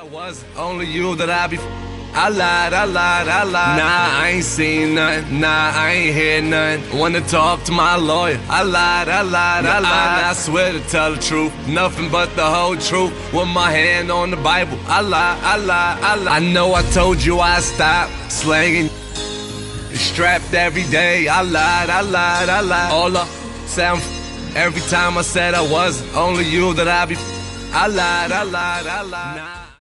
it was only you that I lied. Nah, I ain't seen nothing. Nah, I ain't hear nothing. Wanna talk to my lawyer. I lied. I swear to tell the truth, nothing but the whole truth. With my hand on the Bible. I lied. I know I told you I'd stop slanging. Strapped every day. I lied. All up, sound. Every time I said I was only you that I lied. Nah.